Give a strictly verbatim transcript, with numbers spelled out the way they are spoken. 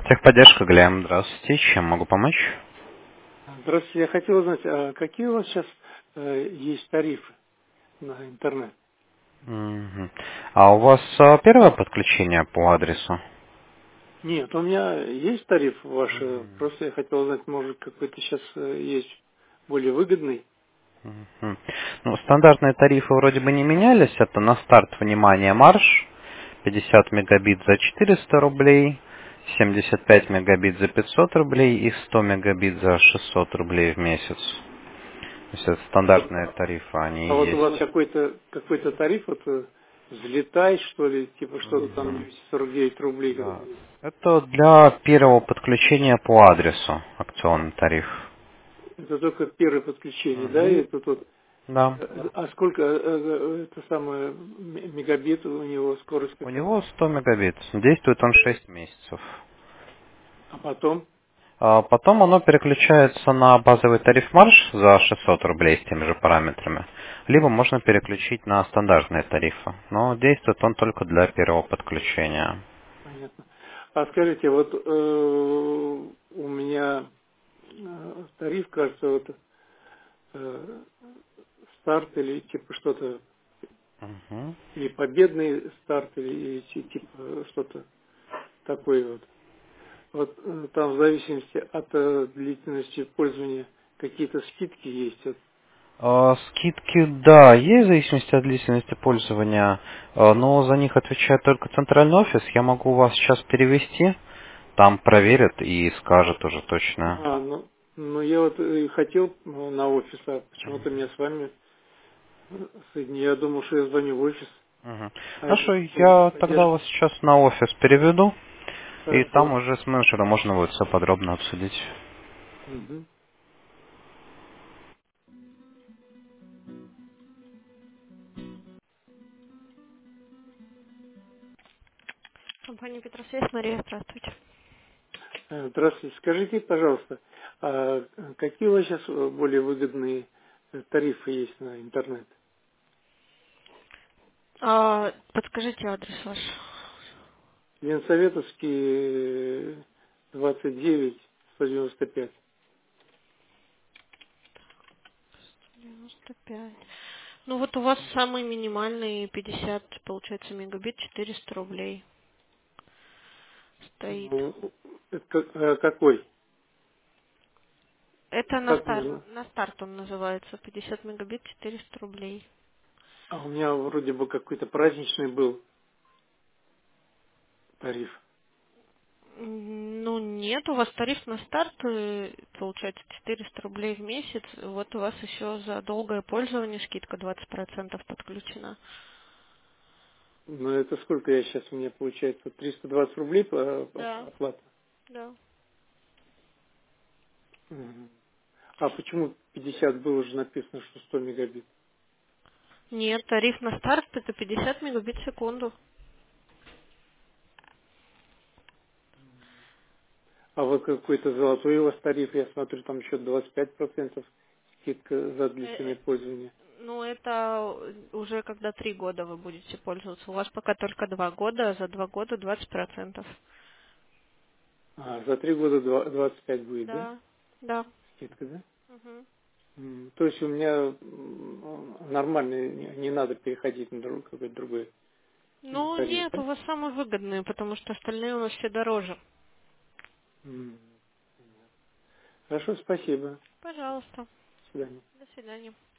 Техподдержка, Глеб. Здравствуйте. Чем могу помочь? Здравствуйте. Я хотел узнать, а какие у вас сейчас э, есть тарифы на интернет? Мгм. А у вас а, первое подключение по адресу? Нет, у меня есть тариф ваш, э, Мгм. просто я хотел узнать, может, какой-то сейчас э, есть более выгодный. Мгм. Ну, стандартные тарифы вроде бы не менялись. Это на старт, внимание, марш. пятьдесят мегабит за четыреста рублей, семьдесят пять мегабит за пятьсот рублей и сто мегабит за шестьсот рублей в месяц. То есть это стандартные тарифы, они А вот у вас есть. какой-то какой-то тариф, вот э, взлетай, что ли, типа что-то там Мгм. двести сорок девять рублей. как- Да. Это для первого подключения по адресу акционный тариф. Это только первое подключение, да, и Мгм. тут вот. Да. э, А сколько э, э, это самое м- мегабит у него скорость У какая? него сто мегабит. Действует он шесть месяцев. А потом? А потом оно переключается на базовый тариф марш за шестьсот рублей с теми же параметрами. Либо можно переключить на стандартные тарифы. Но действует он только для первого подключения. Понятно. А скажите, вот э, у меня э, тариф, кажется, вот э, старт или типа что-то, Мгм. или победный старт, или, или ти- типа что-то такое вот. Вот э, там в зависимости от э, длительности пользования какие-то скидки есть. Вот. А, Скидки, да, есть в зависимости от длительности пользования, а, но за них отвечает только центральный офис. Я могу вас сейчас перевести, там проверят и скажут уже точно. А, ну, ну я вот и хотел ну, на офис, а почему-то меня с вами э, соединили. Я думал, что я звоню в офис, Мгм. а это Хорошо, ну, я тогда поддержка. вас сейчас на офис переведу, и там Хорошо. уже с менеджером можно будет все подробно обсудить. Мгм. Компания Петросвязь, Мария, здравствуйте. Э, Здравствуйте. Скажите, пожалуйста, а какие у вас сейчас более выгодные э, тарифы есть на интернет? А, подскажите адрес ваш. Ленсоветовский э, двадцать девять сто девяносто пять. девяносто пять. Ну вот у вас самый минимальный пятьдесят, получается, мегабит, четыреста рублей стоит. Ну, это как- э, какой? Это на Как старт, можно? на старт он называется, пятьдесят мегабит, четыреста рублей. А у меня вроде бы какой-то праздничный был тариф. М, Ну нет, у вас тариф на старт, э, получается, четыреста рублей в месяц. Вот у вас еще за долгое пользование скидка двадцать процентов подключена. Но это сколько я сейчас у меня получается? триста двадцать рублей по, по- Да, оплата. да. Мгм. А почему пятьдесят было же написано, что сто мегабит? Нет, тариф на старт это пятьдесят мегабит в секунду. А вот какой-то золотой у вас тариф, я смотрю, там еще двадцать пять процентов скидка за Э, длительное э, пользование. Ну, это уже когда три года вы будете пользоваться. У вас пока только два года, а за два года двадцать процентов. А, за три года два- двадцать пять будет, да? Да, да. Скидка, да? Мгм. М, То есть у меня м, нормально, не, не надо переходить на друг, какой-то другой м, Ну, тариф, нет, да? у вас самые выгодные, потому что остальные у нас все дороже. М. Хорошо, спасибо. Пожалуйста. До свидания. До свидания.